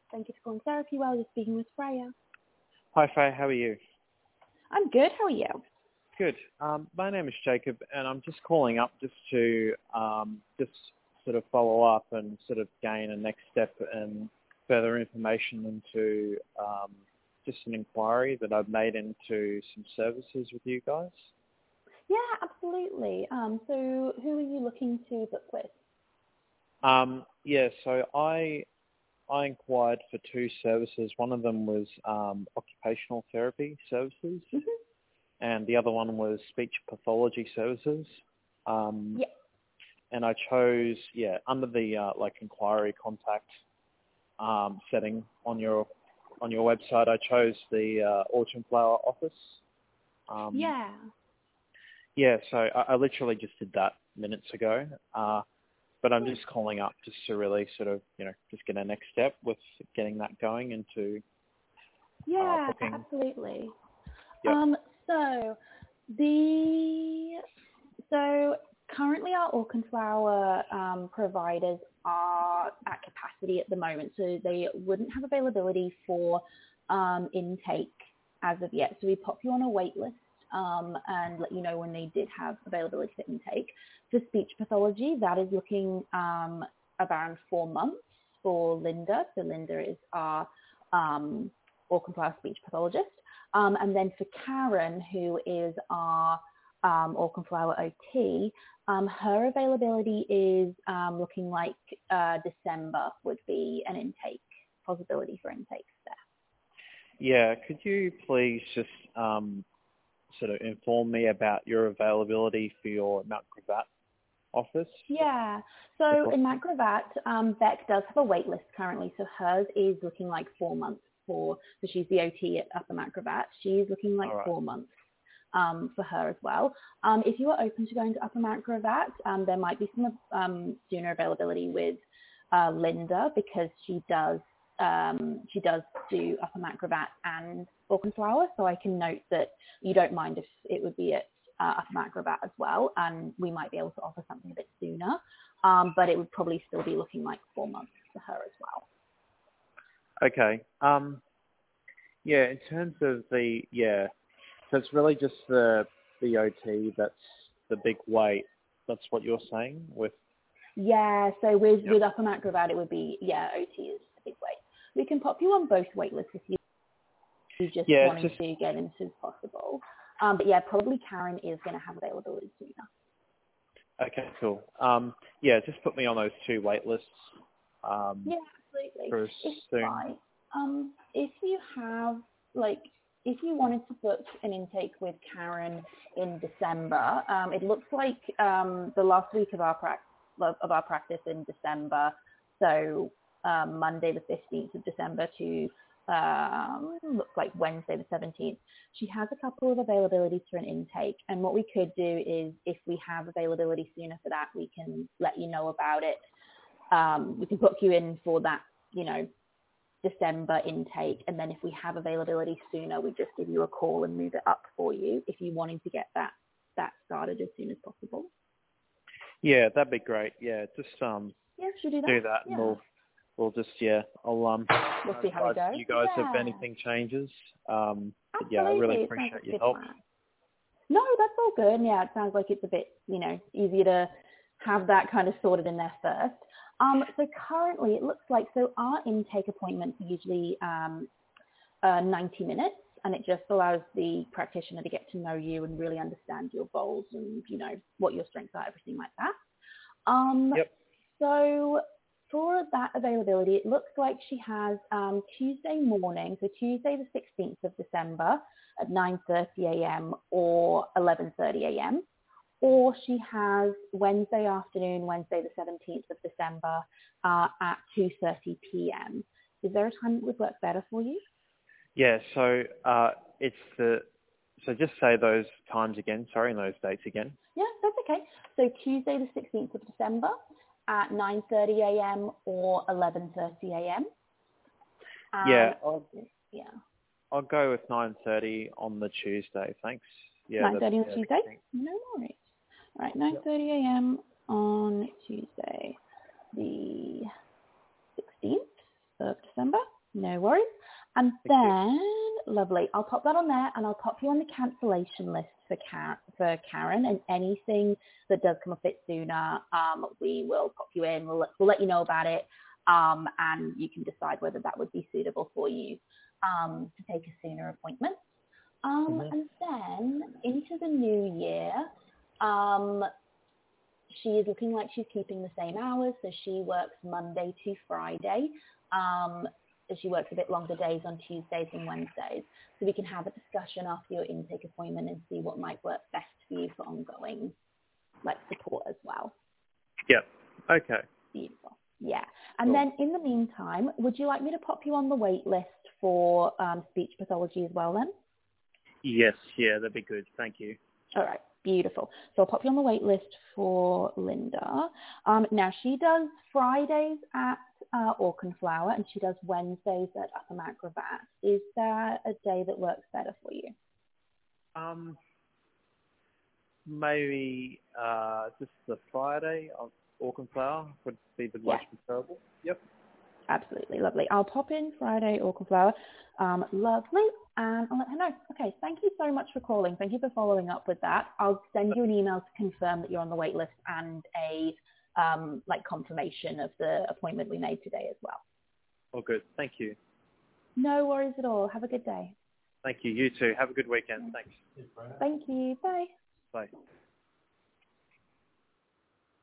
Thank you for calling Therapy Well. You're speaking with Freya. Hi, Faye. How are you? I'm good. How are you? Good. My name is Jacob, and I'm just calling up just to just sort of follow up and sort of gain a next step and further information into just an inquiry that I've made into some services with you guys. Yeah, absolutely. So who are you looking to book with? So I inquired for two services. One of them was occupational therapy services, and the other one was speech pathology services. And I chose, under the inquiry contact setting on your website, I chose the Autumn Flower office. So I literally just did that minutes ago. But I'm just calling up just to really sort of, just get a next step with getting that going into booking. Absolutely. Yep. So currently our Auchenflower providers are at capacity at the moment, so they wouldn't have availability for intake as of yet. So we pop you on a wait list and let you know when they did have availability for intake. For speech pathology, that is looking around 4 months for Linda. So Linda is our Auchenflower speech pathologist. And then for Karen, who is our Auchenflower OT, her availability is looking like December would be an intake, possibility for intakes there. Yeah, could you please just sort of inform me about your availability for your Mount Gravatt office? Yeah, so in Mount Gravatt, Beck does have a wait list currently, so hers is looking like 4 months so she's the OT at Upper Mount Gravatt. She's looking like 4 months for her as well. If you are open to going to Upper Mount Gravatt, there might be some sooner availability with Linda, because she does do Upper Mount Gravatt and Auchenflower, so I can note that you don't mind if it would be at Upper Mount Gravatt as well, and we might be able to offer something a bit sooner, but it would probably still be looking like 4 months for her as well. Okay. In terms of so it's really just the OT that's the big wait. That's what you're saying with? Yeah, so with Upper Mount Gravatt, it would be, OT is the big wait. We can pop you on both wait lists if you just wanted to get in as soon as possible. But probably Karen is going to have availability sooner. Okay, cool. Just put me on those two wait lists. Absolutely. For soon. Fine. If you have, if you wanted to book an intake with Karen in December, it looks like the last week of our practice in December, so Monday the 15th of December to looks like Wednesday the 17th, she has a couple of availabilities for an intake, and what we could do is, if we have availability sooner for that, we can let you know about it. We can book you in for that, December intake, and then if we have availability sooner, we just give you a call and move it up for you if you're wanting to get that started as soon as possible. Yeah, that'd be great. Yeah, just should we do that, and we'll just I'll we'll see how it goes. You guys, if anything changes. Absolutely. I really appreciate your help. No, that's all good. Yeah, it sounds like it's a bit easier to have that kind of sorted in there first. So currently it looks like, our intake appointments are usually 90 minutes, and it just allows the practitioner to get to know you and really understand your goals and, what your strengths are, everything like that. So for that availability, it looks like she has Tuesday morning, so Tuesday the 16th of December at 9:30 a.m. or 11:30 a.m. Or she has Wednesday afternoon, Wednesday the 17th of December at 2:30 p.m. Is there a time that would work better for you? Yeah, so so just say those times again, and those dates again. Yeah, that's okay. So Tuesday the 16th of December at 9:30 a.m. or 11:30 a.m. I'll go with 9:30 on the Tuesday, thanks. 9:30 on Tuesday? No worries. All right, 9:30 a.m. on Tuesday, the 16th of December. No worries. And Thank you. then, lovely, I'll pop that on there and I'll pop you on the cancellation list for Karen, and anything that does come a bit sooner, we will pop you in. We'll let you know about it, and you can decide whether that would be suitable for you to take a sooner appointment. Mhm. And then into the new year, she is looking like she's keeping the same hours, so she works Monday to Friday. So she works a bit longer days on Tuesdays and Wednesdays. So we can have a discussion after your intake appointment and see what might work best for you for ongoing support as well. Yep. Okay. Beautiful. Yeah. And Cool. then in the meantime, would you like me to pop you on the wait list for speech pathology as well then? Yes. Yeah, that'd be good. Thank you. All right, beautiful. So I'll pop you on the wait list for Linda. Now, she does Fridays at Auchenflower and she does Wednesdays at Upper Mount Gravatt. Is there a day that works better for you? Maybe just the Friday of Auchenflower would be the Yeah, most preferable. Yep. absolutely. Lovely. I'll pop in Friday, Auchenflower. Lovely. And I'll let her know. Okay, thank you so much for calling. Thank you for following up with that. I'll send you an email to confirm that you're on the wait list and a confirmation of the appointment we made today as well. All good. Thank you. No worries at all. Have a good day. Thank you. You too. Have a good weekend. Thanks. Thank you. Bye. Bye.